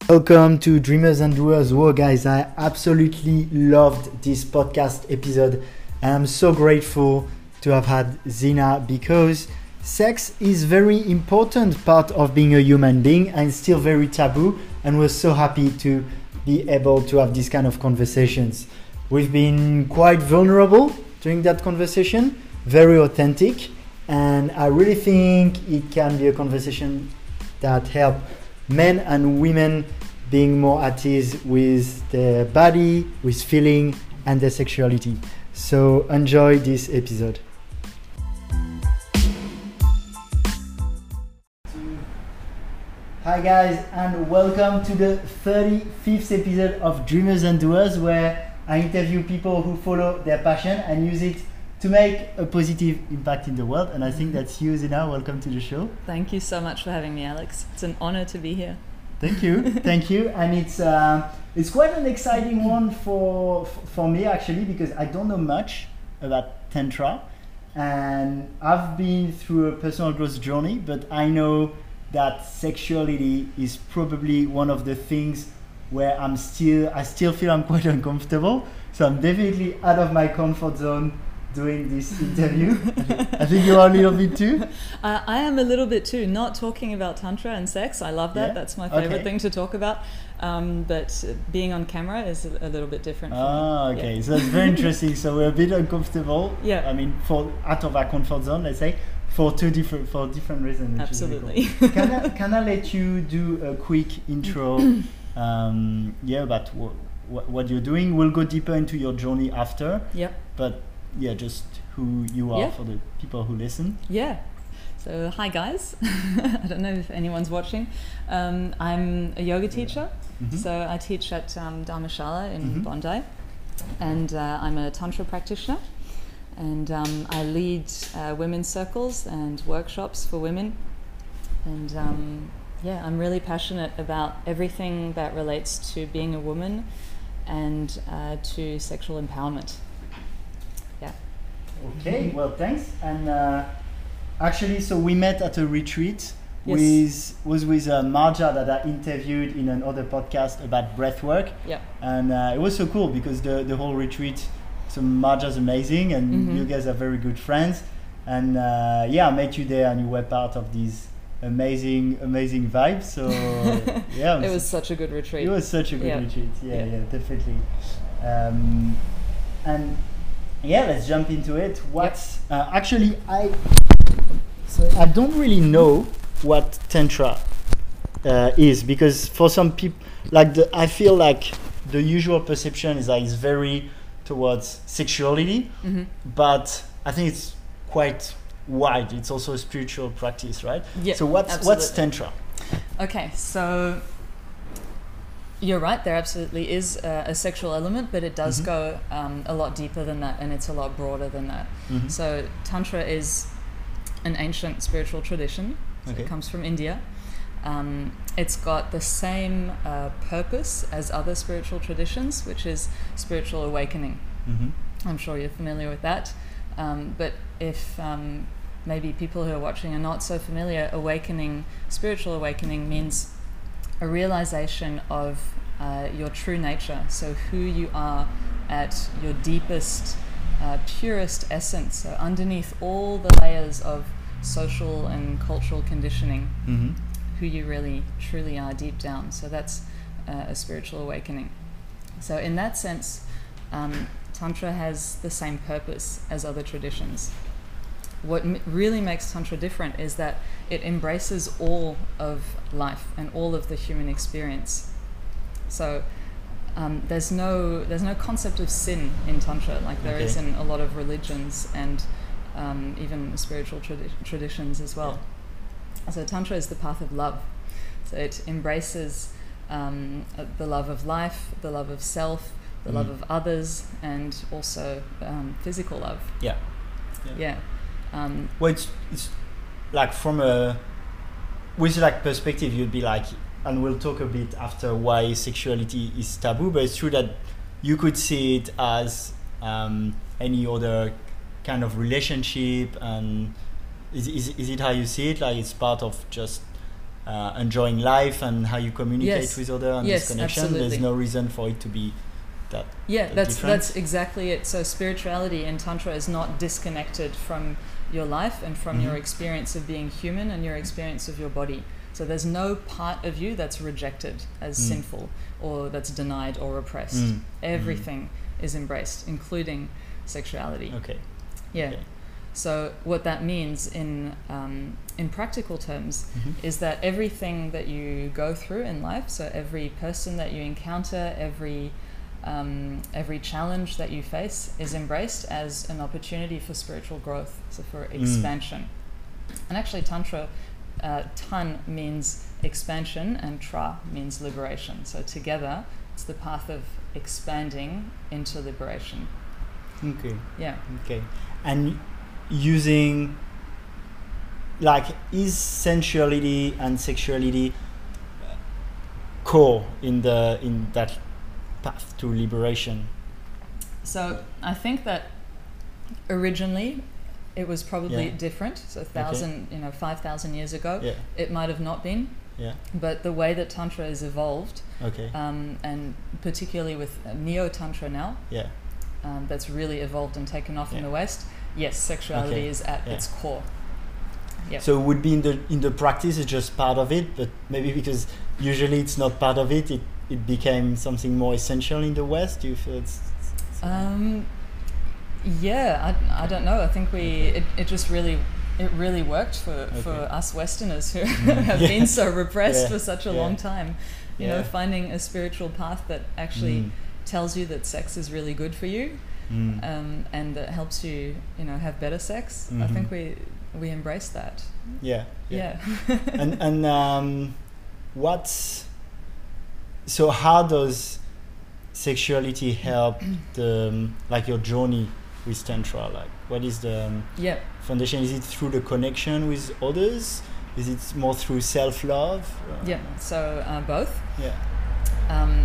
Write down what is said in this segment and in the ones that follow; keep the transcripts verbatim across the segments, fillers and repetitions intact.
Welcome to Dreamers and Doers. Whoa, guys, I absolutely loved this podcast episode. And I'm so grateful to have had Zina because sex is very important part of being a human being and still very taboo. And we're so happy to be able to have these kind of conversations. We've been quite vulnerable during that conversation, very authentic. And I really think it can be a conversation that help men and women being more at ease with their body, with feeling, and their sexuality. So enjoy this episode. Hi guys, and welcome to the thirty-fifth episode of Dreamers and Doers, where I interview people who follow their passion and use it to make a positive impact in the world. And I think that's you, Zina. Welcome to the show. Thank you so much for having me, Alex. It's an honor to be here. Thank you, thank you. And it's uh, it's quite an exciting one for for me actually, because I don't know much about Tantra, and I've been through a personal growth journey, but I know that sexuality is probably one of the things where I'm still I still feel I'm quite uncomfortable. So I'm definitely out of my comfort zone doing this interview. I think you are a little bit too. Uh, I am a little bit too. Not talking about Tantra and sex. I love that. Yeah? That's my favorite Okay. thing to talk about. Um, but being on camera is a, a little bit different. For Ah, me. okay. Yeah. So that's very interesting. So we're a bit uncomfortable. Yeah. I mean, for out of our comfort zone, let's say, for two different for different reasons. which is really Absolutely. cool. Can I can I let you do a quick intro? um, yeah, about wh- wh- what you're doing. We'll go deeper into your journey after. Yep. But yeah, just who you are Yeah. for the people who listen. Yeah. So hi guys. I don't know if anyone's watching. Um, I'm a yoga teacher. Mhm. So I teach at um, Dharmashala in Mhm. Bondi, and uh, I'm a Tantra practitioner. And um, I lead uh, women's circles and workshops for women. And um, yeah, I'm really passionate about everything that relates to being a woman and uh, to sexual empowerment. Yeah. Okay, well, thanks. And uh, actually, so we met at a retreat Yes. with was with uh, Marja that I interviewed in another podcast about breath work, Yeah. and uh, it was so cool because the the whole retreat. So Marja's amazing, and Mhm. you guys are very good friends. And uh, yeah, I met you there, and you were part of these amazing, amazing vibes. So yeah, I'm It so- was such a good retreat. It was such a good Yeah. retreat. Yeah, yeah, Yeah. definitely. Um, and yeah, let's jump into it. What's uh, actually I so I don't really know what Tantra uh, is, because for some people, like the, I feel like the usual perception is that it's very towards sexuality, Mhm. but I think it's quite wide. It's also a spiritual practice, right? Yeah, So what's what's absolutely. Tantra? Okay, so you're right, there absolutely is a, a sexual element, but it does Mhm. go um, a lot deeper than that, and it's a lot broader than that. Mhm. So Tantra is an ancient spiritual tradition. So Okay. It comes from India. Um, it's got the same uh, purpose as other spiritual traditions, which is spiritual awakening. Mhm. I'm sure you're familiar with that. Um, but if um, maybe people who are watching are not so familiar, awakening, spiritual awakening means a realization of uh, your true nature. So who you are at your deepest, uh, purest essence. So underneath all the layers of social and cultural conditioning, Mhm. who you really truly are deep down. So that's uh, a spiritual awakening. So in that sense, um, Tantra has the same purpose as other traditions. What m- really makes Tantra different is that it embraces all of life and all of the human experience. So um, there's no there's no concept of sin in Tantra like there is Okay. in a lot of religions and um, even spiritual tradi- traditions as well. So Tantra is the path of love. So it embraces um, uh, the love of life, the love of self, the Mm. love of others, and also um, physical love. Yeah. Yeah. Um, Well, it's, it's like from a with like perspective, you'd be like, and we'll talk a bit after why sexuality is taboo. But it's true that you could see it as um, any other kind of relationship, and is, is is it how you see it? Like it's part of just uh, enjoying life and how you communicate Yes. with others and Yes, this connection. absolutely. There's no reason for it to be that. Yeah, that that's different. that's exactly it. So spirituality in Tantra is not disconnected from your life and from Mhm. your experience of being human and your experience of your body. So there's no part of you that's rejected as Mm. sinful or that's denied or repressed. Mm. Everything is embraced, including sexuality. Okay. Yeah. Okay. So what that means in um, in practical terms Mhm. is that everything that you go through in life, so every person that you encounter, every um, every challenge that you face is embraced as an opportunity for spiritual growth, so for expansion. And actually Tantra, uh, Tan means expansion and Tra means liberation. So together it's the path of expanding into liberation. Okay. Yeah. Okay. And using, like, is sensuality and sexuality uh, core in the in that path to liberation? So I think that originally it was probably Yeah. different. So thousand, you know, five thousand years ago, Yeah. it might have not been. Yeah. But the way that Tantra has evolved, Okay. um, and particularly with uh, Neo Tantra now, Yeah. um, that's really evolved and taken off in Yeah. the West. Yes, sexuality Okay. is at Yeah. its core. Yeah. So it would be in the in the practice, it's just part of it, but maybe because usually it's not part of it, it, it became something more essential in the West. Do you feel it's? it's Um, yeah, I, I don't know. I think we it, it just really it really worked for, for Okay. us Westerners who Mm. have Yeah. been so repressed Yeah. for such a Yeah. long time. You know, Yeah. finding a spiritual path that actually Mm. tells you that sex is really good for you, Mm. um, and that helps you, you know, have better sex. I Mhm. think we we embrace that. Yeah. Yeah. and and um, what's so how does sexuality help the um, like your journey with tantra? Like, what is the um, yeah. foundation? Is it through the connection with others? Is it more through self-love? Uh, Yeah. So uh, both. Yeah. Um,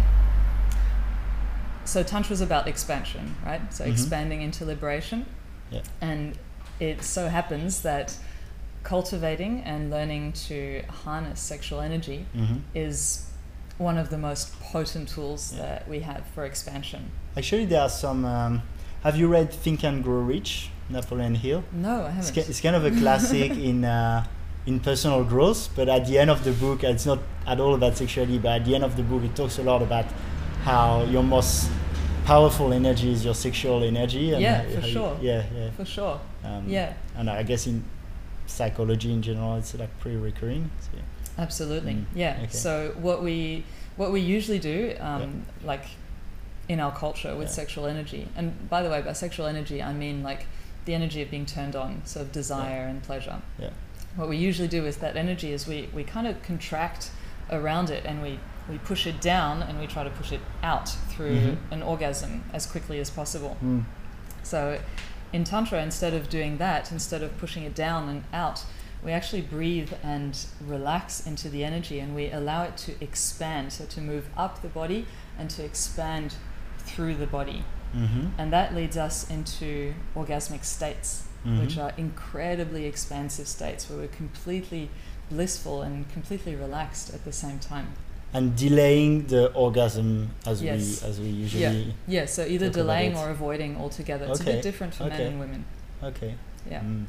so Tantra is about expansion, right? So Mhm. expanding into liberation. Yeah. And it so happens that cultivating and learning to harness sexual energy Mm-hmm. is one of the most potent tools Yeah. that we have for expansion. Actually, there are some. Um, have you read Think and Grow Rich, Napoleon Hill? No, I It's, haven't. ki- it's kind of a classic in uh, in personal growth, but at the end of the book, it's not at all about sexuality. But at the end of the book, it talks a lot about how your most powerful energy is your sexual energy. And Yeah, how- for how you- sure. yeah, yeah. For sure. Um, Yeah. And I guess in psychology in general, it's like pretty recurring. So, yeah. Absolutely, Mm, yeah. okay. So what we what we usually do, um, like in our culture with Yeah. sexual energy, and by the way, by sexual energy I mean like the energy of being turned on, so of desire and pleasure. Yeah. What we usually do with that energy is we, we kind of contract around it and we, we push it down and we try to push it out through Mhm. an orgasm as quickly as possible. Mm. So in Tantra, instead of doing that, instead of pushing it down and out, we actually breathe and relax into the energy and we allow it to expand, so to move up the body and to expand through the body. Mm-hmm. And that leads us into orgasmic states, which Mhm. are incredibly expansive states where we're completely blissful and completely relaxed at the same time. And delaying the orgasm as Yes. we as we Yeah, usually. yeah. So either talk about delaying it. or avoiding altogether. It's a Okay, bit different for men okay. and women. Okay. Yeah. Mm.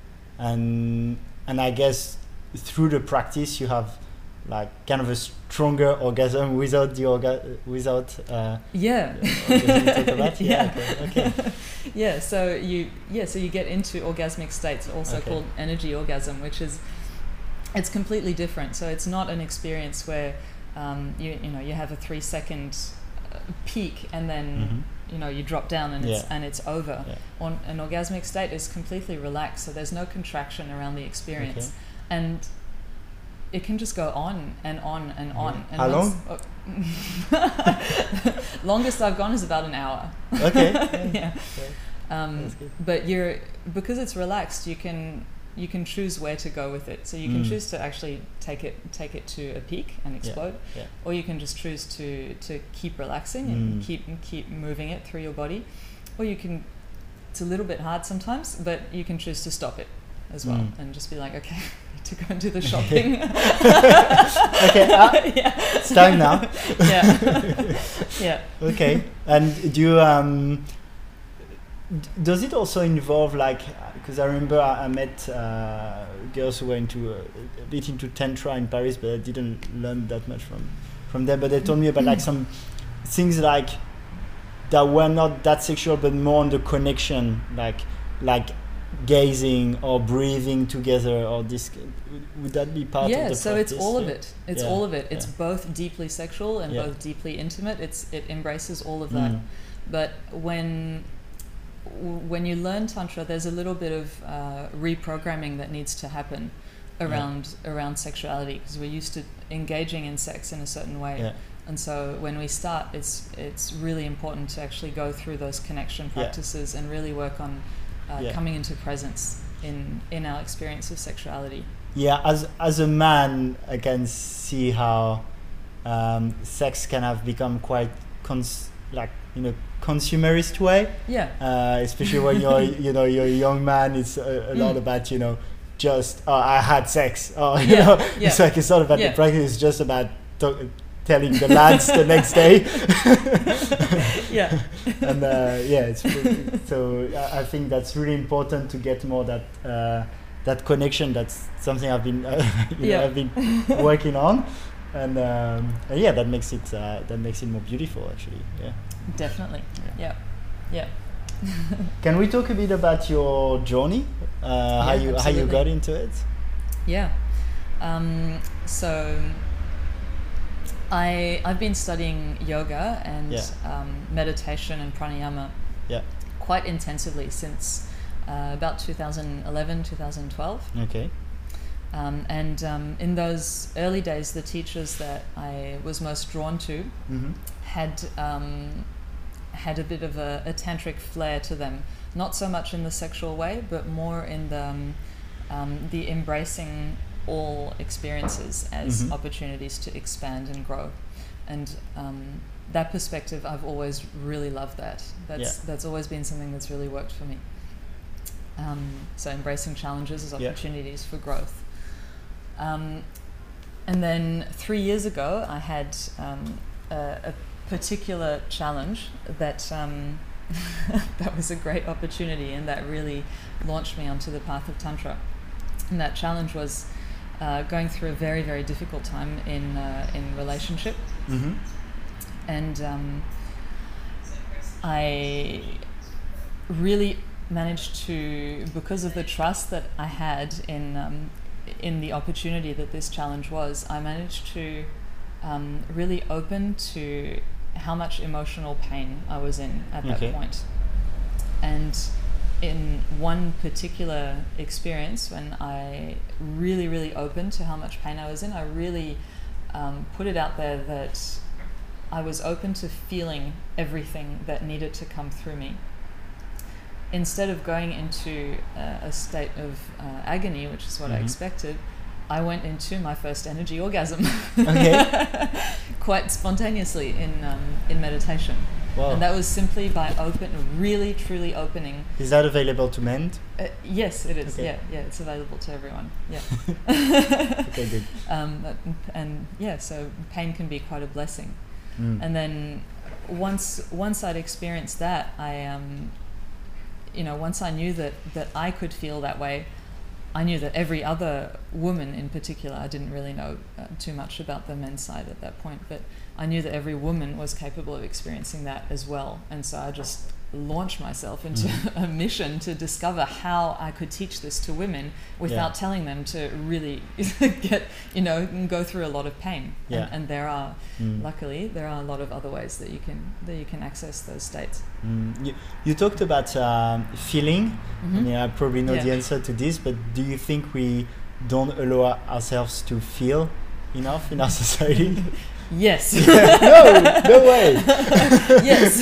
And and I guess through the practice you have like kind of a stronger orgasm without the orga- without uh, Yeah. the orgasm you talk about? Yeah. Okay. Okay. Yeah. So you yeah. So you get into orgasmic states, also Okay. called energy orgasm, which is it's completely different. So it's not an experience where um, you you know you have a three second uh, peak and then. Mhm. You know, you drop down and it's Yeah. and it's over. Yeah. On an orgasmic state is completely relaxed, so there's no contraction around the experience, and it can just go on and on and on. Yeah. And How once- oh, longest I've gone is about an hour. Okay. Yeah. Okay. Um, That's good. but you're because it's relaxed, you can you can choose where to go with it. So you can Mm. choose to actually take it take it to a peak and explode, Yeah. or you can just choose to to keep relaxing and Mm. keep keep moving it through your body, or you can. It's a little bit hard sometimes, but you can choose to stop it. as well, Mm. and just be like, okay, I need to go and do the shopping. Okay, uh, Yeah. it's time now. Yeah. Yeah. Okay, and do you um, d- does it also involve like, because I remember I, I met uh, girls who were into uh, a bit into tantra in Paris, but I didn't learn that much from from them. But they told me about like some things like that were not that sexual, but more on the connection, like like gazing or breathing together, or this. Would, would that be part yeah, of the so practice? it's all of Yeah. it. It's Yeah, all of it. It's yeah. both deeply sexual and Yeah. both deeply intimate. It's it embraces all of that. Mm. But when w- when you learn tantra, there's a little bit of uh, reprogramming that needs to happen around around sexuality, because we're used to engaging in sex in a certain way. Yeah. And so when we start, it's it's really important to actually go through those connection practices and really work on uh, Yeah. coming into presence in in our experience of sexuality. Yeah, as as a man, I can see how um, sex can have become quite cons- like in a consumerist way. Yeah. Uh, especially when you're you know you're a young man, it's a, a lot Mm. about you know just oh I had sex. Oh you Yeah, know, yeah. it's like it's not about Yeah. the practice. It's just about to- telling the lads the next day. Yeah. And uh, yeah, it's pretty- so I, I think that's really important to get more that uh, that connection. That's something I've been uh, you Yeah. know, I've been working on, and, um, and yeah, that makes it uh, that makes it more beautiful actually. Yeah. Definitely. Yeah. Yeah. Can we talk a bit about your journey? Uh, how Yeah, you how you absolutely. got into it? Yeah. Um, so I I've been studying yoga and Yeah. um, meditation and pranayama Yeah. quite intensively since uh, about two thousand eleven, two thousand twelve. Okay. Um, and um, in those early days, the teachers that I was most drawn to Mm-hmm. had um, had a bit of a, a tantric flair to them. Not so much in the sexual way, but more in the um, um, the embracing all experiences as Mhm. opportunities to expand and grow. And um, that perspective, I've always really loved that. That's Yeah. that's always been something that's really worked for me. Um, so embracing challenges as Yeah. opportunities for growth. Um, and then three years ago, I had um, a, a particular challenge that um, that was a great opportunity, and that really launched me onto the path of Tantra. And that challenge was uh, going through a very, very difficult time in uh, in relationship, Mm-hmm. and um, I really managed to, because of the trust that I had in um, in the opportunity that this challenge was, I managed to um, really open to how much emotional pain I was in at that Okay. point. And in one particular experience, when I really, really opened to how much pain I was in, I really um, put it out there that I was open to feeling everything that needed to come through me. Instead of going into uh, a state of uh, agony, which is what I Mhm. expected, I went into my first energy orgasm. Okay. Quite spontaneously in um, in meditation. Wow. And that was simply by open, really, truly opening. Is that available to men? Uh, yes, it is. Okay. Yeah, yeah, it's available to everyone. Yeah. Okay, good. Um, but- and yeah, so pain can be quite a blessing. Mm. And then once once I'd experienced that, I um, you know, once I knew that that I could feel that way, I knew that every other woman in particular, I didn't really know uh, too much about the men's side at that point, but I knew that every woman was capable of experiencing that as well. And so I just launched myself into Mm. a mission to discover how I could teach this to women without Yeah. telling them to really get, you know, go through a lot of pain. Yeah. And, and there are, Mm. luckily, there are a lot of other ways that you can that you can access those states. Mm. You, you talked about um, feeling. I Mhm. mean, I probably know Yeah. the answer to this, but do you think we don't allow ourselves to feel enough in our society? Yes. no, no way. Yes.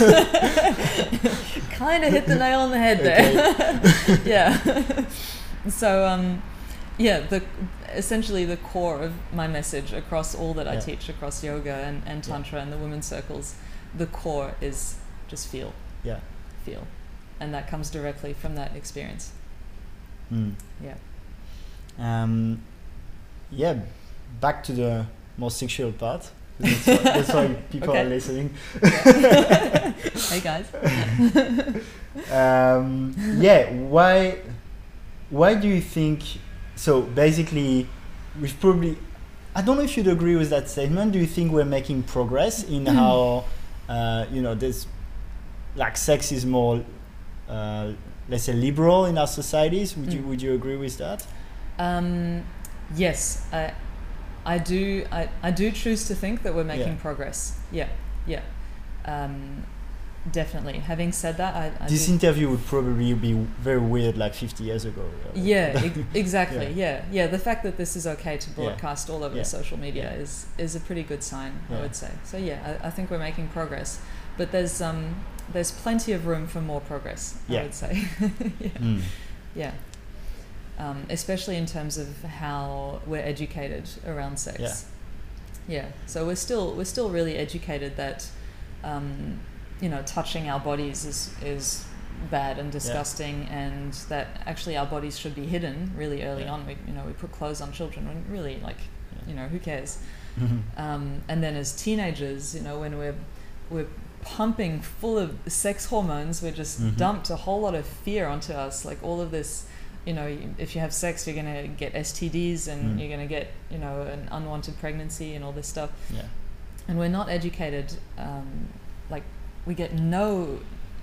Kind of hit the nail on the head there. Yeah. So, um, yeah, the essentially the core of my message across all that I Yeah. teach across yoga and, and Yeah. tantra and the women's circles, the core is just feel, Yeah. feel, and that comes directly from that experience. Mm. Yeah. Um, yeah, back to the more sexual part. That's why, that's why people Okay. are listening. Hey guys. um, yeah, why? Why do you think? So basically, we've probably. I don't know if you'd agree with that statement. Do you think we're making progress in how, uh, you know, this, like, sex is more, uh, let's say, liberal in our societies? Would you Mm. Would you agree with that? Um, yes, I, I do. I, I do choose to think that we're making Yeah. progress. Yeah, yeah, um, definitely. Having said that, I, I This do, interview would probably be very weird like fifty years ago. yeah, e- exactly. Yeah. Yeah. yeah, The fact that this is okay to broadcast all over Yeah. the social media Yeah. is is a pretty good sign, Yeah. I would say. So yeah, I, I think we're making progress, but there's um there's plenty of room for more progress. I Yeah. would say. yeah. Mm. Yeah. Um, especially in terms of how we're educated around sex. Yeah. Yeah. So we're still we're still really educated that, um, you know, touching our bodies is is bad and disgusting, and that actually our bodies should be hidden really early Yeah. on. We you know we put clothes on children when really like Yeah. you know who cares. Mhm. Um, and then as teenagers, you know, when we're we're pumping full of sex hormones, we're just Mhm. dumped a whole lot of fear onto us, like all of this, you know, you- if you have sex, you're going to get S T Ds and Mm. you're going to get, you know, an unwanted pregnancy and all this stuff. Yeah. And we're not educated, um, like we get no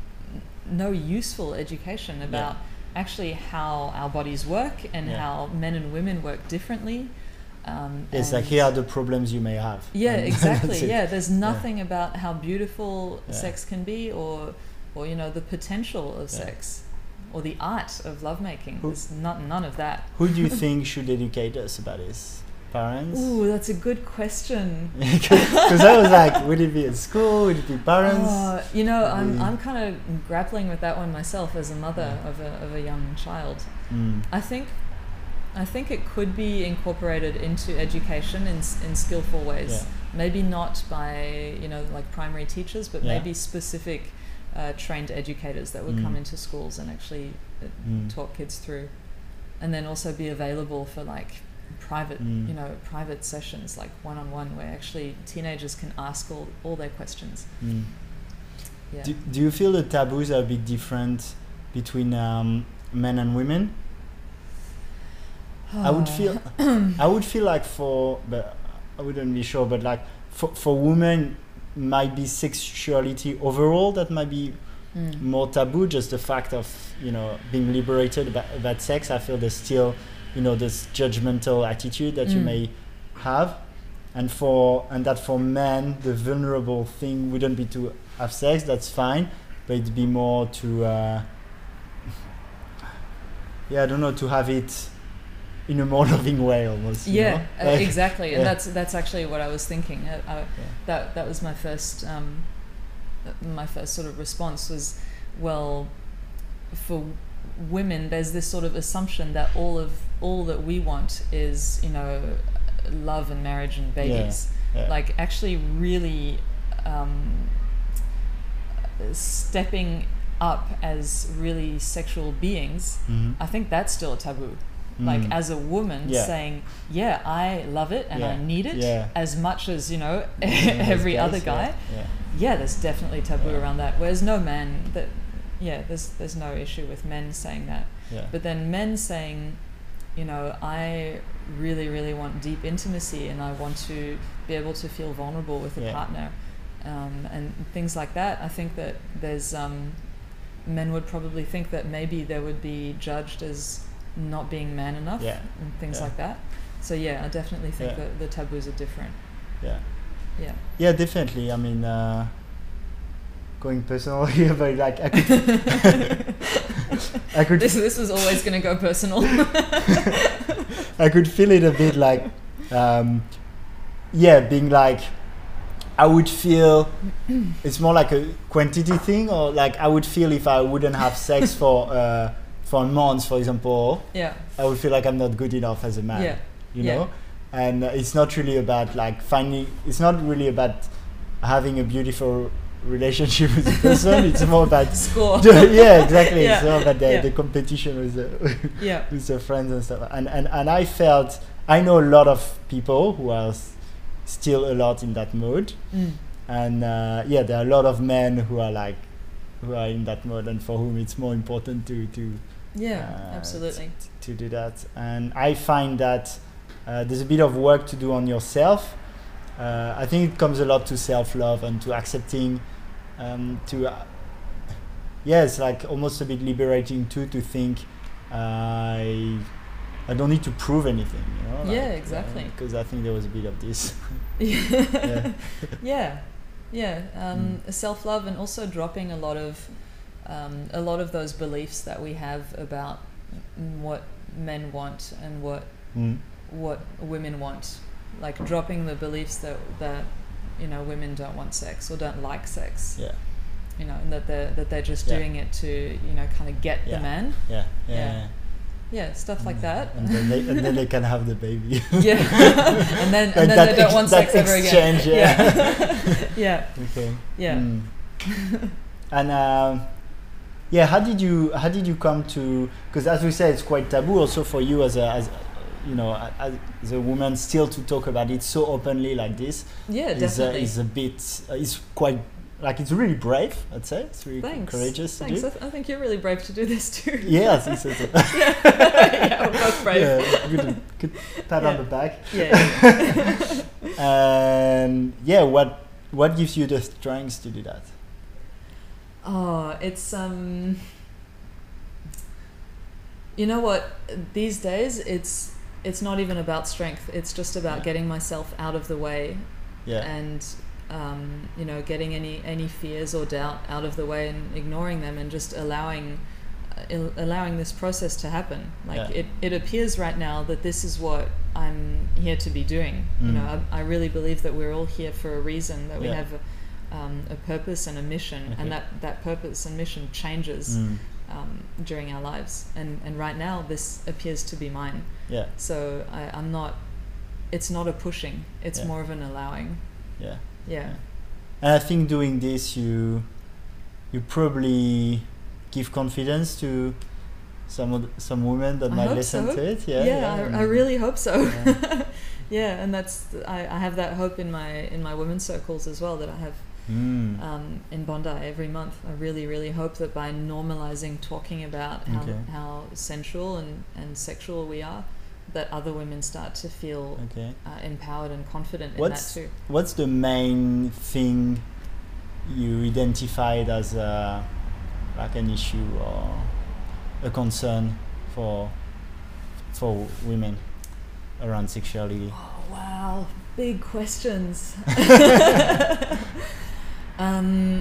no useful education about actually how our bodies work and Yeah. how men and women work differently. Um, It's like and- here are the problems you may have. yeah, And exactly. that's it. Yeah, there's nothing about how beautiful Yeah. sex can be, or, or you know, the potential of Yeah. sex, or the art of lovemaking. Who- There's not none of that. Who do you think should educate us about this? Parents? Ooh, that's a good question. Because I was like, would it be at school? Would it be parents? Oh, you know, I'm Mm. I'm kind of grappling with that one myself as a mother Yeah. of a of a young child. Mm. I think. I think it could be incorporated into education in s- in skillful ways. Yeah. Maybe not by you know like primary teachers, but Yeah. maybe specific uh, trained educators that would Mm. come into schools and actually uh, Mm. talk kids through, and then also be available for like private Mm. you know private sessions, like one on one, where actually teenagers can ask all all their questions. Mm. Yeah. Do, do you feel the taboos are a bit different between um, men and women? I would feel, I would feel like for, but I wouldn't be sure, but like for for women, might be sexuality overall that might be Mm. more taboo. Just the fact of you know being liberated about, about sex. I feel there's still, you know, this judgmental attitude that you Mm. may have, and for and that for men the vulnerable thing wouldn't be to have sex. That's fine, but it'd be more to, uh, yeah, I don't know, to have it in a more loving way almost. you Yeah, know? uh, Like, exactly, and yeah. that's that's actually what I was thinking. I, I, That that was my first um, my first sort of response was, well, for women, there's this sort of assumption that all of all that we want is you know love and marriage and babies. Yeah. Like actually, really um, stepping up as really sexual beings. Mhm. I think that's still a taboo. Like Mm. as a woman Yeah. saying, yeah, I love it and I Yeah. need it Yeah. as much as, you know, Yeah, every guys, other guy. Yeah. yeah. Yeah, there's definitely taboo Yeah. around that. Whereas no man that yeah, there's there's no issue with men saying that. Yeah. But then men saying, you know, I really, really want deep intimacy and I want to be able to feel vulnerable with a Yeah. partner. Um, and things like that. I think that there's um, men would probably think that maybe they would be judged as not being man enough Yeah. and things Yeah. like that. So yeah, I definitely think Yeah. that the taboos are different. Yeah. Yeah. Yeah, definitely. I mean, uh, going personal here, but like I could, I could, This this was always going to go personal. I could feel it a bit like, um, yeah, being like, I would feel it's more like a quantity thing, or like I would feel if I wouldn't have sex for uh, for months, for example, Yeah. I would feel like I'm not good enough as a man. Yeah. You Yeah. know, and uh, it's not really about like finding. It's not really about having a beautiful relationship with the person. It's more about Score. yeah, exactly. Yeah. It's more about the, Yeah. the competition with the Yeah. with the friends and stuff. And, and and I felt I know a lot of people who are s- still a lot in that mode. Mm. And uh, yeah, there are a lot of men who are like who are in that mode, and for whom it's more important to to Yeah, uh, absolutely. t- to do that. And I find that uh, there's a bit of work to do on yourself. Uh, I think it comes a lot to self-love and to accepting, um, to uh, yeah, it's like almost a bit liberating too to think uh, I I don't need to prove anything, you know. Yeah, like, exactly. Because I think there was a bit of this. yeah. yeah, yeah. Um, Self-love, and also dropping a lot of um, a lot of those beliefs that we have about what men want and what Mm. what women want. Like dropping the beliefs that that you know women don't want sex or don't like sex. Yeah. You know, and that they're that they're just Yeah. doing it to you know kind of get Yeah. the man. Yeah. Yeah. Yeah. yeah. Yeah, stuff like that. And then they, and then they can have the baby. Yeah, and then Like and then that they don't ex- want that sex ever again. exchange, yeah. Yeah. yeah. Okay. Yeah. Mm. And um, yeah, how did you how did you come to? Because as we said, it's quite taboo also for you as a as you know as, as a woman still to talk about it so openly like this. Yeah, is, definitely. Uh, is a bit uh, is quite like it's really brave. I'd say it's really Thanks. courageous Thanks. to I, do. th- I think you're really brave to do this too. Yeah, I think so. too. yeah. yeah, we're both brave. Yeah, good, good pat Yeah. on the back. Yeah. yeah. And yeah, what what gives you the strength to do that? Oh, it's um. You know what? These days, it's it's not even about strength. It's just about Yeah. getting myself out of the way Yeah. and um, you know, getting any any fears or doubt out of the way and ignoring them, and just allowing uh, il- allowing this process to happen. Like Yeah. it, it appears right now that this is what I'm here to be doing. You Mm. know, I, I really believe that we're all here for a reason. That we Yeah. have a, um, a purpose and a mission, Okay. and that that purpose and mission changes Mm. um, during our lives. And and right now, this appears to be mine. Yeah. So I, I'm not. It's not a pushing. It's Yeah. more of an allowing. Yeah. Yeah. And I think doing this, you you probably give confidence to some of the, some women that I might hope listen so. to it. Yeah, Yeah, yeah, I, and- I really hope so. Yeah. Yeah, and that's I, I have that hope in my in my women's circles as well that I have Mm. um, in Bondi every month. I really, really hope that by normalizing talking about how Okay. how sensual and, and sexual we are, that other women start to feel Okay. uh, empowered and confident What's in that too. What's the main thing you identified as a, like an issue or a concern for for women around sexuality? Oh wow, big questions. um,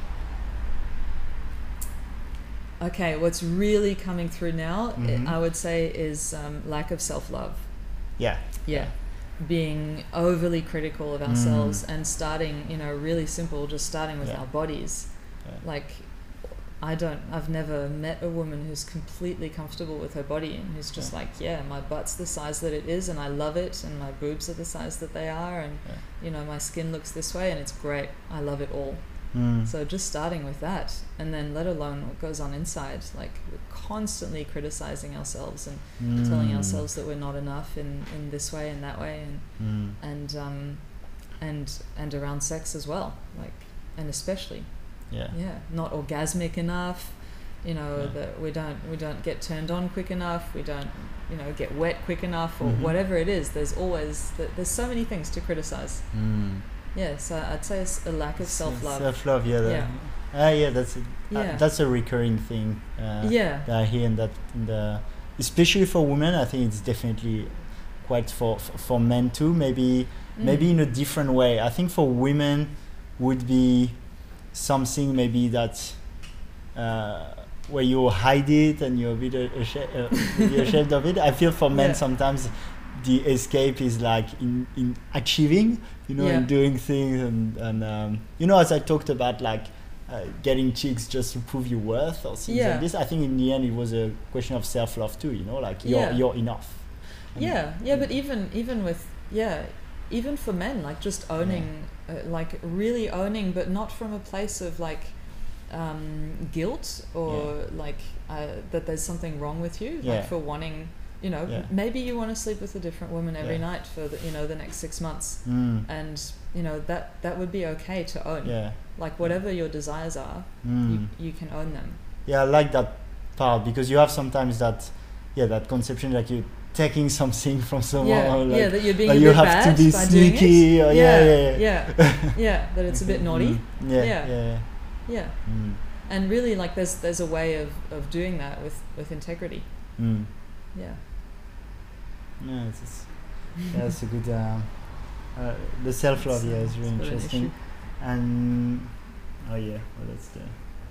okay, what's really coming through now, Mhm. I would say, is um, lack of self-love. Yeah. Yeah. Being overly critical of Mm. ourselves and starting, you know, really simple, just starting with Yeah. our bodies. Yeah. Like, I don't, I've never met a woman who's completely comfortable with her body and who's just Yeah. like, yeah, my butt's the size that it is and I love it, and my boobs are the size that they are, and, Yeah. you know, my skin looks this way and it's great. I love it all. Mm. So just starting with that, and then let alone what goes on inside, like we're constantly criticizing ourselves and telling Mm. ourselves that we're not enough in, in this way and that way, and Mm. and um, and and around sex as well, like, and especially Yeah. yeah, not orgasmic enough, you know, Yeah. that we don't we don't get turned on quick enough, we don't, you know, get wet quick enough, or Mhm. whatever it is. There's always th- there's so many things to criticize. Mm. Yeah, so I'd say it's a lack of self-love. Self-love, yeah. That, Yeah. Ah, yeah, that's a, Yeah. uh, that's a recurring thing. Uh, Yeah. that I hear in that, in the, especially for women. I think it's definitely quite for for, for men too. Maybe Mm. maybe in a different way. I think for women would be something maybe that uh, where you hide it and you're a bit ashamed, uh, maybe ashamed of it. I feel for men Yeah. sometimes the escape is like in, in achieving, you know, Yeah. in doing things, and, and um, you know, as I talked about, like uh, getting chicks just to prove your worth or things Yeah. like this. I think in the end it was a question of self-love too, you know, like you're Yeah. you're enough. And- Yeah, yeah, but even even with yeah, even for men, like just owning, yeah. uh, like really owning, but not from a place of like um, guilt or yeah. like uh, that there's something wrong with you, yeah. like for wanting, you know, yeah. maybe you want to sleep with a different woman every yeah. night for the, you know, the next six months, mm. and you know that that would be okay to own. Yeah. Like whatever your desires are, mm. you you can own them. Yeah, I like that part, because you have sometimes that, yeah, that conception like you taking something from someone, yeah, or like, yeah, that you're being or a you bit have bad to be by sneaky, doing it. or yeah, yeah, yeah, yeah, yeah, yeah, that it's a bit naughty. Mm. Yeah, yeah, yeah, yeah. yeah. Mm. And really, like, there's there's a way of, of doing that with, with integrity. Mm. Yeah. Yeah, it's, it's, yeah, it's a good. Uh, uh, the self love, yeah, is really interesting. And oh yeah, well that's the.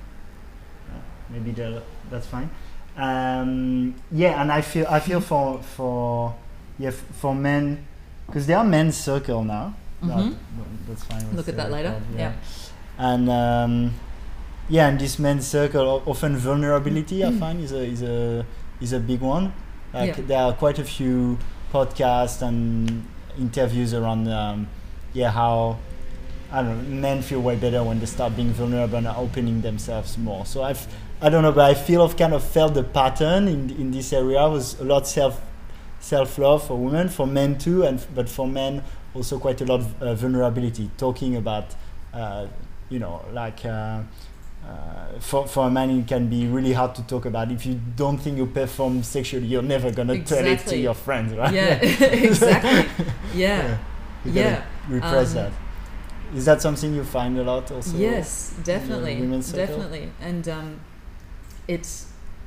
Uh, maybe the, that's fine. Um, yeah, and I feel I feel for for yeah f- for men, because there are men's circle now. Mm-hmm. That, that's fine. Look at that later. Called, yeah. yeah. And um, yeah, and this men's circle, often vulnerability I find is a is a is a big one. Like yeah. there are quite a few podcasts and interviews around um, yeah how I don't know, men feel way better when they start being vulnerable and opening themselves more. So I've I don't know, but I feel I've kind of felt the pattern in in this area was a lot self self love for women, for men too, and but for men also quite a lot of uh, vulnerability, talking about uh, you know like. Uh, Uh, for for a man, it can be really hard to talk about. If you don't think you perform sexually, you're never gonna exactly. tell it to your friends, right? Yeah, exactly. Yeah, yeah. You yeah. Repress um, that. Is that something you find a lot also? Yes, definitely, women's circle? definitely. And um, it's.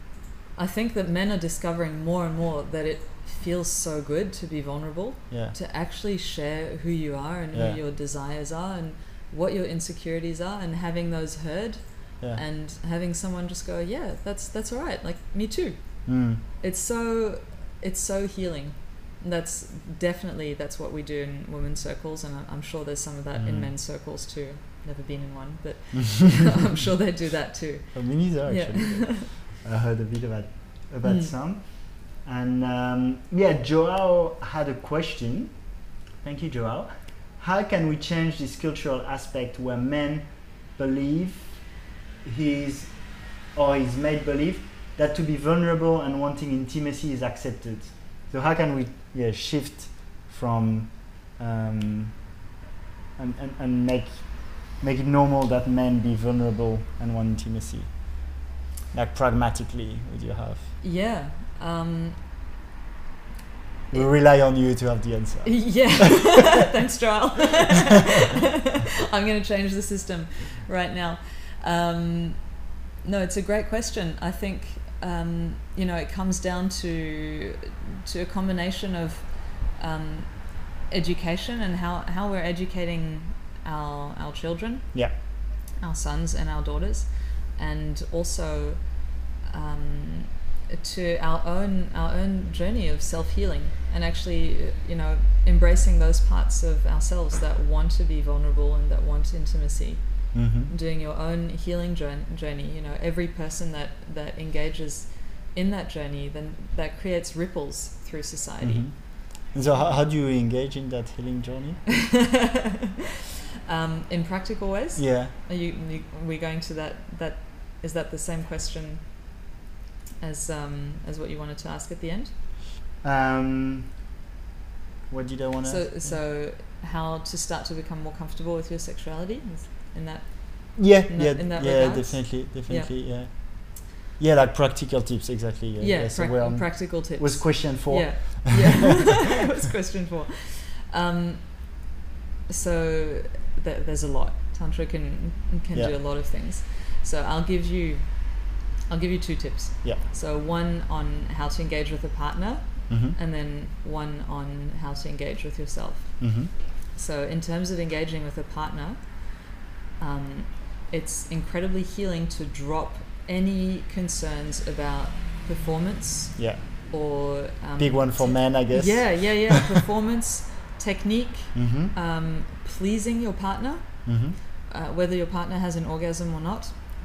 I think that men are discovering more and more that it feels so good to be vulnerable. Yeah. To actually share who you are and yeah. who your desires are and what your insecurities are, and having those heard. Yeah. And having someone just go, yeah, that's that's all right. Like me too. Mm. It's so it's so healing. And that's definitely that's what we do in women's circles, and I'm sure there's some of that mm. in men's circles too. Never been in one, but I'm sure they do that too. Oh, me neither, actually. Yeah. I heard a bit about about mm. some, and um, yeah, Joao had a question. Thank you, Joao. How can we change this cultural aspect where men believe he's or he's made believe that to be vulnerable and wanting intimacy is accepted? So how can we yeah shift from um, and, and, and make make it normal that men be vulnerable and want intimacy, like pragmatically? Would you have? Yeah. Um, we rely on you to have the answer. Yeah. Thanks, Joel. I'm going to change the system right now. Um, no, it's a great question. I think um, you know it comes down to to a combination of um, education and how, how we're educating our our children, yeah, our sons and our daughters, and also um, to our own our own journey of self-healing, and actually you know embracing those parts of ourselves that want to be vulnerable and that want intimacy. Mm-hmm. Doing your own healing journey. You know, every person that, that engages in that journey, then that creates ripples through society. Mm-hmm. And so how, how do you engage in that healing journey? um, in practical ways? Yeah. Are you, are we going to that, that, is that the same question as um, as what you wanted to ask at the end? Um, what did I want to so, ask? So how to start to become more comfortable with your sexuality? In that, yeah, in yeah, that, in that yeah, regards? definitely, definitely, yeah. yeah, yeah, like practical tips, exactly. Yeah, yeah, yeah so pra- um, practical tips. Was question four? Yeah, yeah, it was question four. Um, so th- there's a lot. Tantra can can yeah. do a lot of things. So I'll give you, I'll give you two tips. Yeah. So one on how to engage with a partner, mm-hmm. and then one on how to engage with yourself. Mm-hmm. So in terms of engaging with a partner, um, it's incredibly healing to drop any concerns about performance. Yeah. Or um, big one for te- men, I guess. Yeah, yeah, yeah. Performance, technique, mm-hmm. um, pleasing your partner, mm-hmm. uh, whether your partner has an orgasm or not.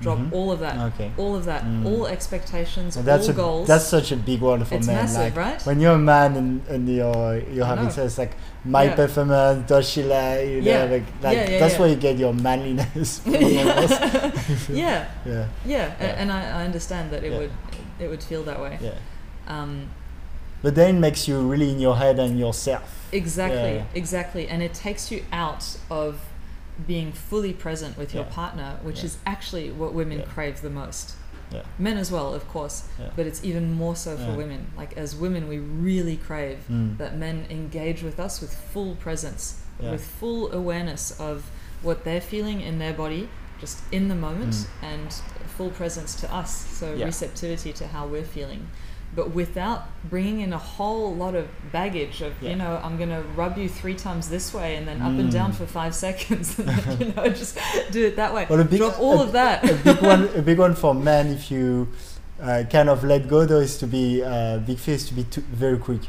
Drop Mhm. all of that. Okay. All of that. Mm. All expectations, And that's all a, goals. that's such a big one for it's men. massive, like right? when you're a man and, and you're you're I having know. sex, like my Yeah. performance, does she like, you know, Yeah. like, like Yeah, yeah, that's yeah. where you get your manliness. from, almost. yeah. yeah. Yeah. a- Yeah. And I, I understand that it Yeah. would it would feel that way. Yeah. Um, But then it makes you really in your head and yourself. Exactly, Yeah. exactly. And it takes you out of being fully present with your Yeah. partner, which Yeah. is actually what women Yeah. crave the most. Yeah. Men as well, of course, Yeah. but it's even more so for Yeah. women. Like as women, we really crave Mm. that men engage with us with full presence, Yeah. with full awareness of what they're feeling in their body, just in the moment, Mm. and full presence to us. So Yeah. receptivity to how we're feeling. But without bringing in a whole lot of baggage of, Yeah. you know, I'm going to rub you three times this way and then up and Mm. down for five seconds and then, you know, just do it that way. Well, a big, Drop all a, of that. a big one, a big one for men. If you uh, kind of let go, though, is to be uh, big face to be too, very quick.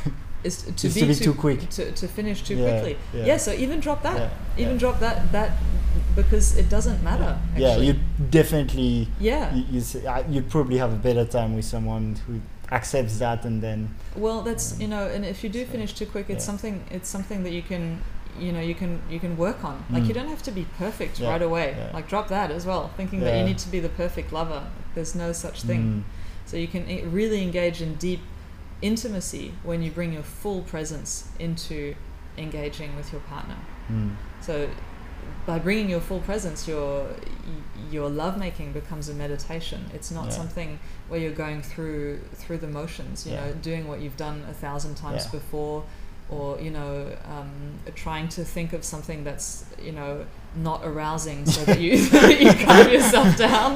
Is to, Is be, to be too, too quick. To, to finish too Yeah, quickly. yeah. Yeah. So even drop that. Yeah, Even yeah. drop that. That because it doesn't matter. Yeah, Actually. you definitely. Yeah. You, you, s- uh, you'd probably have a better time with someone who accepts that, and then. Well, that's, you know, and if you do finish too quick, it's Yeah. something. It's something that you can, you know, you can you can work on. Like Mm. you don't have to be perfect Yeah, right away. yeah. Like drop that as well, thinking that Yeah. you need to be the perfect lover. There's no such thing. Mm, So you can e- really engage in deep intimacy when you bring your full presence into engaging with your partner. mm, So by bringing your full presence, your y- your lovemaking becomes a meditation. It's not Yeah. something where you're going through through the motions, you Yeah. know, doing what you've done a thousand times Yeah. before, or you know, um, trying to think of something that's, you know, not arousing so that you you calm yourself down.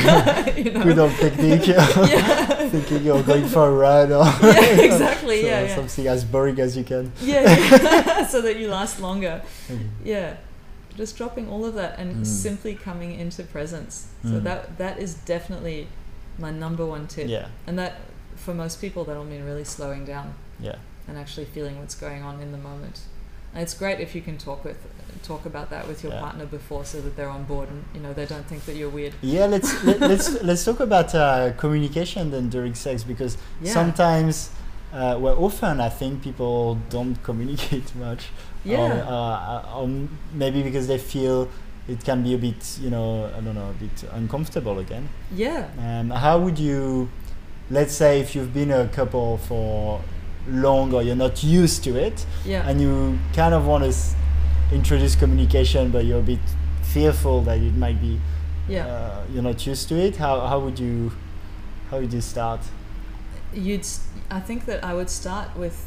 you know? Good old technique. Yeah. Thinking you're going for a ride or Yeah, exactly. so yeah, yeah. something as boring as you can. Yeah, yeah. So that you last longer. Mm. Yeah, just dropping all of that and Mm. simply coming into presence. So Mm. that that is definitely my number one tip. Yeah, And that for most people that'll mean really slowing down yeah, and actually feeling what's going on in the moment. And it's great if you can talk with talk about that with your Yeah. partner before, so that they're on board and, you know, they don't think that you're weird. yeah. Let's let, let's let's talk about uh, communication then during sex, because Yeah. sometimes, uh, well, often I think people don't communicate much. Yeah. Or, uh, or maybe because they feel it can be a bit, you know, I don't know, a bit uncomfortable again. Yeah. Um, how would you, let's say, if you've been a couple for long or you're not used to it, Yeah. and you kind of want to s- introduce communication, but you're a bit fearful that it might be, Yeah. uh, you're not used to it. How how would you, how would you start? You'd s- I think that I would start with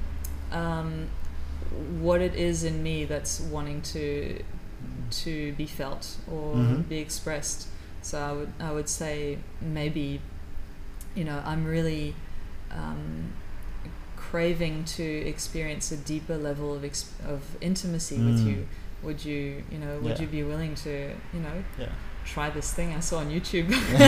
um, what it is in me that's wanting to to be felt or Mhm. be expressed. So I would I would say maybe, you know, I'm really um, craving to experience a deeper level of ex- of intimacy with Mm. you. Would you, you know, would Yeah. you be willing to, you know, Yeah. try this thing I saw on YouTube?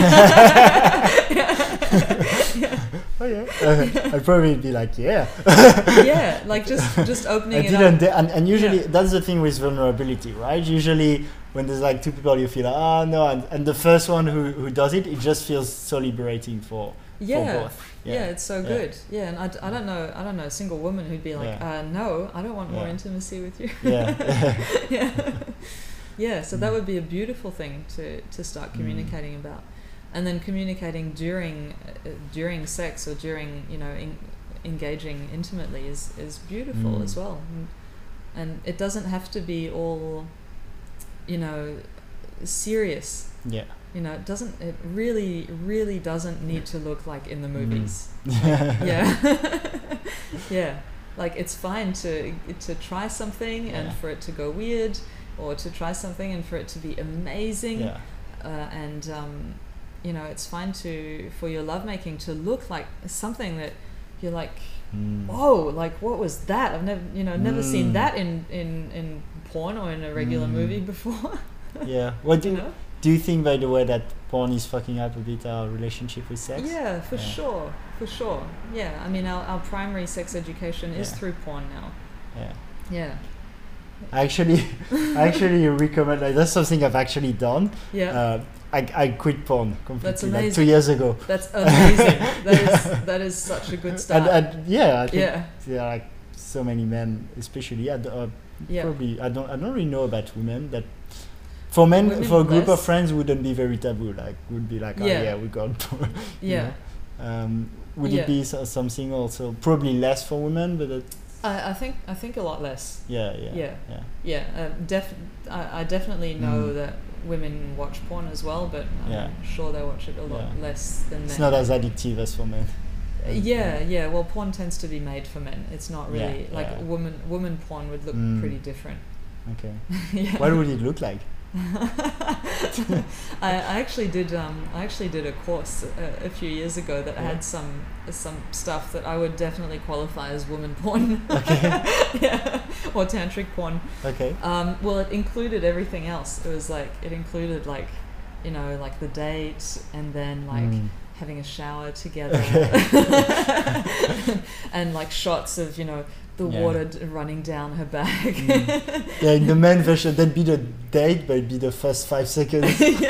Oh yeah. Uh, I'd probably be like, yeah. Yeah, like just just opening I it didn't, up. da- and, and usually Yeah. that's the thing with vulnerability, right? Usually when there's like two people, you feel like, oh no, and, and the first one who, who does it, it just feels so liberating for, Yeah. for both. Yeah. it's so Yeah. good. Yeah, and I, d- I don't know I don't know a single woman who'd be like, Yeah. uh, no, I don't want more Yeah. intimacy with you. Yeah. yeah, yeah. So that Mm. would be a beautiful thing to to start communicating about, and then communicating during uh, during sex or during, you know, in, engaging intimately is is beautiful Mm. as well, and, and it doesn't have to be all, you know, serious. Yeah. You know, it doesn't. It really, really doesn't need to look like in the Mm. movies. Yeah. Yeah, yeah. Like it's fine to to try something and Yeah. for it to go weird, or to try something and for it to be amazing. Yeah. Uh, and um, you know, it's fine to for your lovemaking to look like something that you're like, Mm. whoa, like what was that? I've never, you know, never seen Mm. that in in in porn or in a regular Mm. movie before. Yeah. What do You you, know? do you think, by the way, that porn is fucking up a bit our relationship with sex? Yeah, for Yeah. sure, for sure. Yeah, I mean, our, our primary sex education is Yeah. through porn now. Yeah. Yeah, I actually, I actually recommend, like, that's something I've actually done. yeah, Uh, I, I quit porn completely. That's like amazing. two years ago. That's amazing. That is that is such a good start. And, and yeah, I think yeah. there are like so many men, especially. Yeah, uh, Yeah. probably. I don't. I don't really know about women. That for men, Women for a group less. of friends, wouldn't be very taboo. Like would be like, oh Yeah. yeah, we got. porn, you Yeah. know? Um, would Yeah. it be so, something also probably less for women, but uh, I, I think I think a lot less. yeah, yeah, Yeah. yeah. Yeah. Um, def- I, I definitely know Mm. that women watch porn as well, but I'm Yeah. sure they watch it a lot Yeah. less than men. It's not as addictive as for men. Uh, yeah, yeah. Well, porn tends to be made for men. It's not Yeah, really like yeah. woman. Woman porn would look Mm. pretty different. Okay. yeah. What would it look like? I, I actually did. Um, I actually did a course a, a few years ago that Yeah. had some some stuff that I would definitely qualify as woman porn. Okay. yeah, or tantric porn. Okay. Um, well, it included everything else. It was like it included like, you know, like the date and then like. Mm. having a shower together and like shots of, you know, the Yeah. water d- running down her back. Mm. Yeah, in the men version, that'd be the date, but it'd be the first five seconds.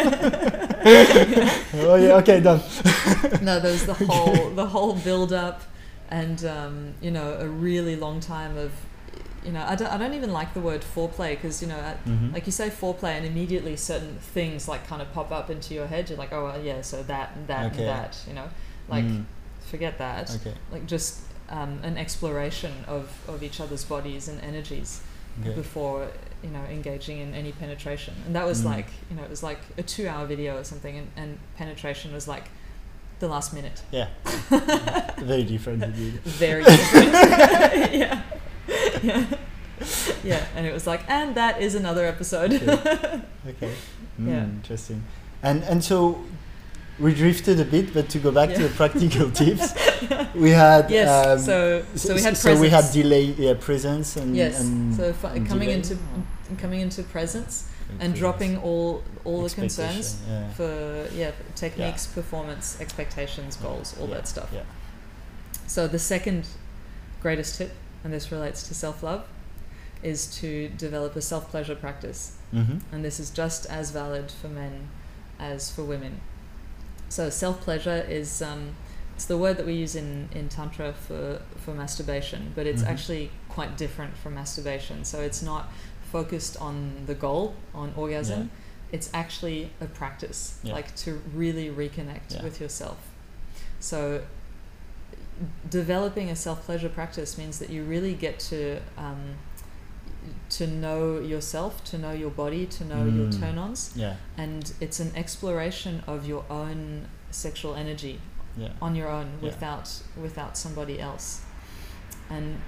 Oh yeah, okay, done. No, there was the whole the whole build up, and um, you know, a really long time of, you know, I don't I don't even like the word foreplay because, you know, I, Mhm. like you say foreplay and immediately certain things like kind of pop up into your head. You're like, oh well, yeah, so that and that Okay. and that, you know, like Mm. forget that. Okay. Like just um, an exploration of, of each other's bodies and energies Okay. before, you know, engaging in any penetration. And that was Mm. like, you know, it was like a two hour video or something, and, and penetration was like the last minute. Yeah. Very different indeed. Very different. yeah. Yeah. Yeah. And it was like, and that is another episode. Okay. Okay. Mm, Yeah. Interesting. And and so we drifted a bit, but to go back to Yeah. the practical tips, we had Yes. um, so so we had so we had presence. delay, yeah, presence and Yes. and So f- and coming delay. into coming into presence and Presence. dropping all all the Expectation, concerns yeah. for yeah techniques, performance, expectations, goals, all Yeah, that stuff. Yeah. So the second greatest tip, and this relates to self-love, is to develop a self-pleasure practice. Mm-hmm. And this is just as valid for men as for women. So self-pleasure is um, it's the word that we use in, in Tantra for, for masturbation, but it's Mhm. actually quite different from masturbation. So it's not focused on the goal, on orgasm. Yeah. It's actually a practice, Yeah. like to really reconnect Yeah. with yourself. So developing a self-pleasure practice means that you really get to um, to know yourself, to know your body, to know your Mm. turn-ons, Yeah. and it's an exploration of your own sexual energy Yeah. on your own Yeah. without without somebody else. And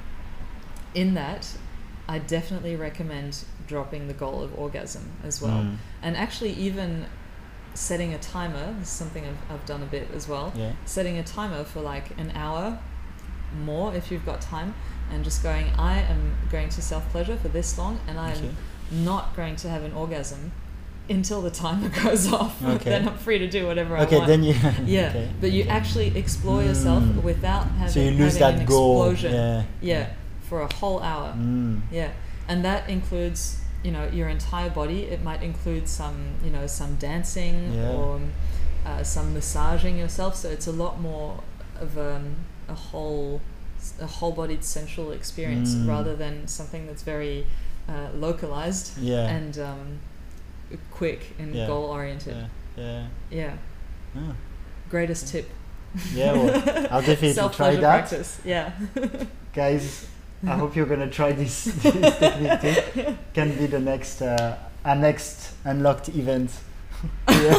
in that, I definitely recommend dropping the goal of orgasm as well. Mm. And actually even setting a timer, this is something I've, I've done a bit as well, Yeah. setting a timer for like an hour more if you've got time, and just going, I am going to self-pleasure for this long, and I am Okay. not going to have an orgasm until the timer goes off. Okay. Then I'm free to do whatever I Okay, want. then you. yeah, okay, but you okay. actually explore yourself Mm. without having, So you lose having that an goal. explosion. Yeah. Yeah, for a whole hour. Mm. Yeah, and that includes, you know, your entire body. It might include some, you know, some dancing Yeah. or uh, some massaging yourself. So it's a lot more of um, a whole, a whole-bodied sensual experience Mm. rather than something that's very uh, localized Yeah. and um, quick and Yeah. goal-oriented. Yeah. Yeah. Yeah. Oh. Greatest tip. Yeah, well, I'll definitely try Self-pleasure that. practice. Yeah. Guys, I hope you're gonna try this, this technique too. Can be the next uh, our next unlocked event. yeah.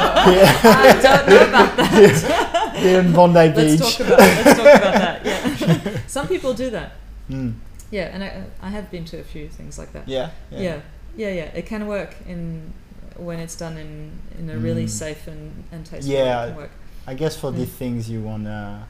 I don't know about that. Here in Bondi Beach. Let's talk about let's talk about that. Yeah. Some people do that. Mm. Yeah, and I I have been to a few things like that. Yeah, Yeah. yeah. Yeah, yeah. It can work in when it's done in, in a really Mm. safe and, and tasteful Yeah. way. It can work. I guess for Mm. these things you wanna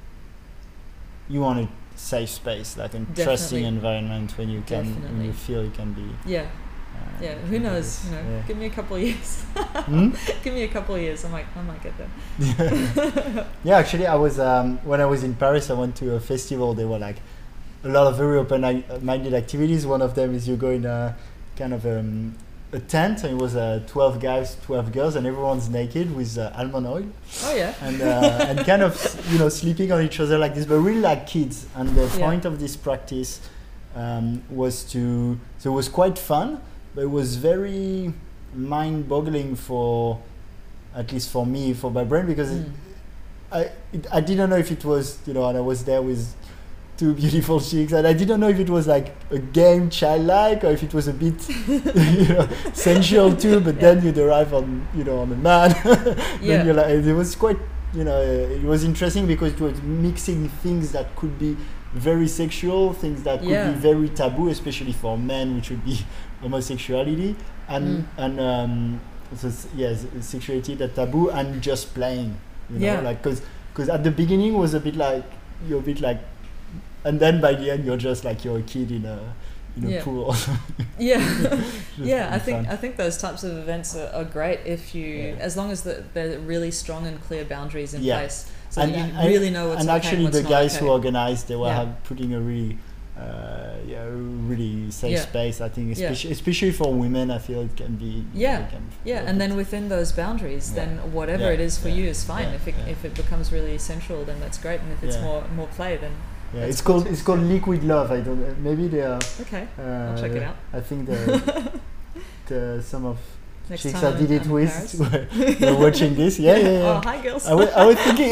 you want a safe space, like a Definitely. trusting environment when you can when Definitely. you feel you can be. Yeah, Uh, yeah. Who knows? You know, Yeah. give me a couple of years. Hmm? Give me a couple of years. I might, I might get there. Yeah, actually, I was um, when I was in Paris. I went to a festival. There were like a lot of very open-minded activities. One of them is you go in a kind of um, a tent. And it was uh, twelve guys, twelve girls, and everyone's naked with uh, almond oil. Oh yeah. And uh, and kind of you know sleeping on each other like this, but really like kids. And the Yeah. point of this practice um, was to so it was quite fun, but it was very mind-boggling for at least for me, for my brain, because Mm. it, I it, I didn't know if it was you know, and I was there with two beautiful chicks, and I didn't know if it was like a game childlike or if it was a bit you know sensual too. But Yeah. then you'd arrive on you know on a man. then Yeah. you're like, it was quite you know uh, it was interesting because it was mixing things that could be very sexual, things that could Yeah. be very taboo, especially for men, which would be homosexuality, and Mm. and um, so s- yes, sexuality that taboo, and just playing, you know, Yeah. like because because at the beginning was a bit like you're a bit like, and then by the end you're just like you're a kid in a in a Yeah. pool. Or something. Yeah. Just Yeah, I fun. think I think those types of events are, are great if you, Yeah. as long as the, there are really strong and clear boundaries in Yeah. place, so and that you I- really know what's and okay actually and the what's not guys okay. who organized, they were Yeah. have putting a really uh, yeah really safe Yeah. space. I think Yeah. especially especially for women, I feel it can be Yeah. it can Yeah, be a and bit- then within those boundaries, Yeah. then whatever Yeah, it is for yeah, you is fine. yeah, if it yeah. if it becomes really sensual, then that's great, and if it's Yeah. more more play, then yeah, that's it's cool called too. it's called liquid love. I don't uh, maybe they are. okay. Uh, I'll check it out. I think the, the some of Next chicks time I did I'm- it I'm in with Paris. were, were watching this. Yeah, yeah, yeah. Oh, hi girls. I was, I was thinking.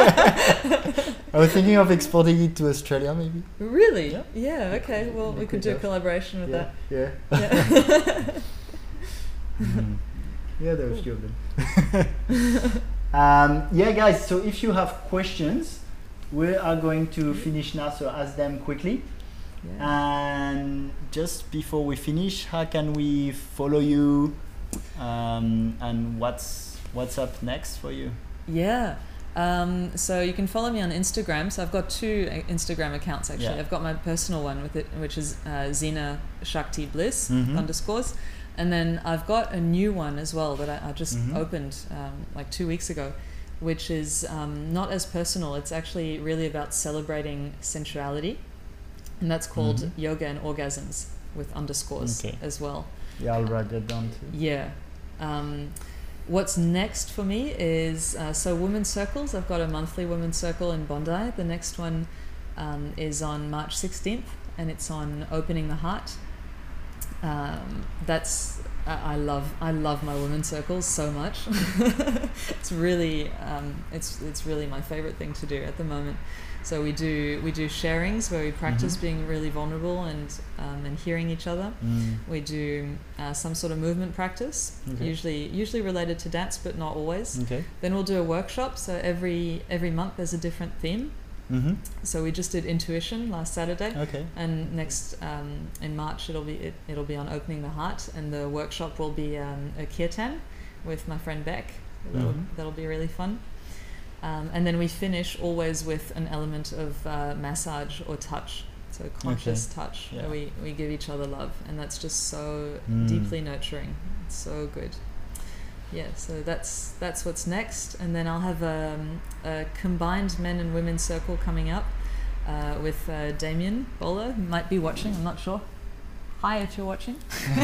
I was thinking of exporting it to Australia, maybe. Really? Yeah. Yeah. Okay. Well, we Liquid could do a love. collaboration with Yeah, yeah. that. Yeah. Mhm. Yeah, there are a few of them. um, yeah, guys. So if you have questions, we are going to finish now. So ask them quickly. Yeah. And just before we finish, how can we follow you? Um, and what's what's up next for you? Yeah. Um, so you can follow me on Instagram. So I've got two uh, Instagram accounts actually. Yeah. I've got my personal one with it, which is uh, Zina Shakti Bliss Mhm. underscores, and then I've got a new one as well that I, I just Mhm. opened um, like two weeks ago, which is um, not as personal. It's actually really about celebrating sensuality, and that's called Mhm. Yoga and Orgasms with underscores Okay. as well. Yeah, I'll write that down too. Yeah. Um, what's next for me is uh, so women's circles. I've got a monthly women's circle in Bondi. The next one um, is on March sixteenth, and it's on opening the heart. Um, that's I I love I love my women's circles so much. It's really um, it's it's really my favorite thing to do at the moment. So we do we do sharings where we practice Mhm. being really vulnerable and um, and hearing each other. Mm. We do uh, some sort of movement practice, Okay. usually usually related to dance, but not always. Okay. Then we'll do a workshop. So every every month there's a different theme. Mm-hmm. So we just did intuition last Saturday, Okay. and next um, in March it'll be it, it'll be on opening the heart, and the workshop will be um, a kirtan with my friend Beck. That'll, Mhm. that'll be really fun. Um, and then we finish always with an element of uh, massage or touch, so conscious touch, Yeah. where we, we give each other love, and that's just so Mm. deeply nurturing. It's so good. Yeah, so that's that's what's next, and then I'll have um, a combined men and women circle coming up uh, with uh, Damien Bowler, who might be watching. I'm not sure. Hi, if you're watching.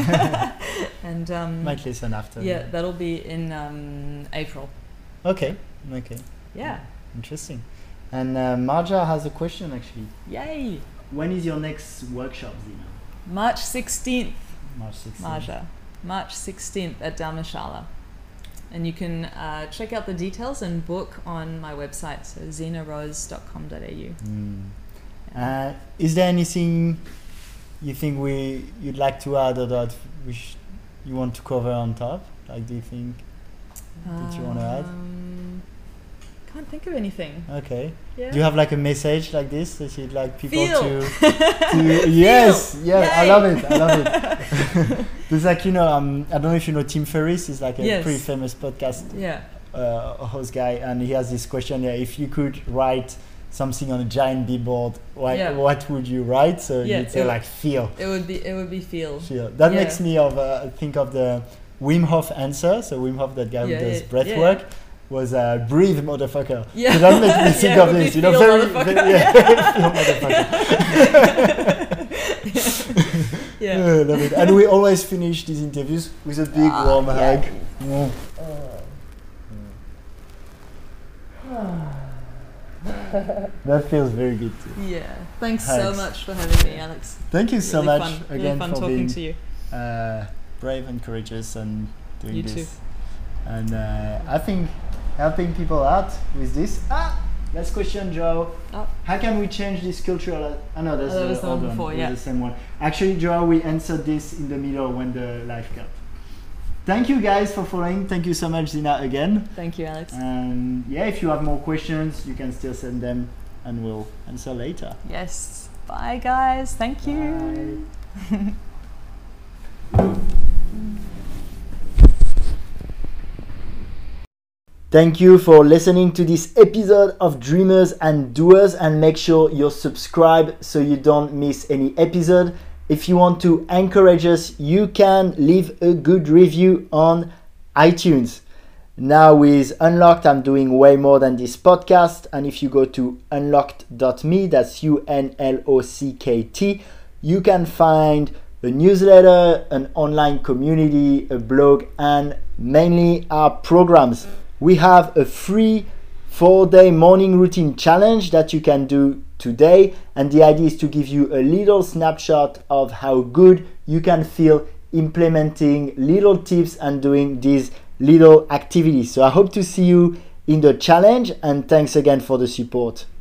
And um, Might listen after. yeah, that'll be in um, April. Okay. Okay. Yeah. Interesting. And uh, Marja has a question actually. Yay! When is your next workshop, Zina? March sixteenth, March sixteenth. Marja. March sixteenth at Dharmashala. And you can uh, check out the details and book on my website, so zina rose dot com dot a u. Mm. Uh, is there anything you think we you'd like to add or that we sh- you want to cover on top? Like, do you think that you want to add? Um, can't think of anything. Okay. Yeah. Do you have like a message like this that you'd like people Feel. to? to yes, yes, I Yay. love it. I love it. There's like you know, um, I don't know if you know Tim Ferriss is like a Yes. pretty famous podcast Yeah. uh, host guy, and he has this question: yeah, if you could write something on a giant billboard, what Yeah. what would you write? So Yeah, you'd say it- like feel, It would be it would be feel. feel. That Yeah. makes me of uh, think of the Wim Hof answer. So Wim Hof, that guy Yeah, who does yeah, breath yeah. work, was uh, breathe, motherfucker. Yeah. So that makes me think Yeah, it of would this. be You know, feel, very, motherfucker. very yeah, feel, motherfucker. Yeah. Uh, love it. And we always finish these interviews with a big Ah, warm yeah. hug. Mm. That feels very good too. Yeah. Thanks so Hugs. much for having me, Alex. Thank you so Really much fun. again really fun for talking being to you. uh, brave and courageous and doing You this. too. And uh, I think helping people out with this. Ah, last question, Joe. Oh. How can we change this cultural? I know that's Oh, that the was the one old before, It was yeah. the same one. Actually, Joe, we answered this in the middle when the live cut. Thank you guys for following. Thank you so much, Zina, again. Thank you, Alex. And yeah, if you have more questions, you can still send them, and we'll answer later. Yes. Bye, guys. Thank you. Bye. Thank you for listening to this episode of Dreamers and Doers, and make sure you're subscribed so you don't miss any episode. If you want to encourage us, you can leave a good review on iTunes. Now with Unlocked, I'm doing way more than this podcast, and if you go to unlocked dot me, that's U N L O C K T, you can find a newsletter, an online community, a blog, and mainly our programs. We have a free four-day morning routine challenge that you can do today, and the idea is to give you a little snapshot of how good you can feel implementing little tips and doing these little activities. So I hope to see you in the challenge, and thanks again for the support.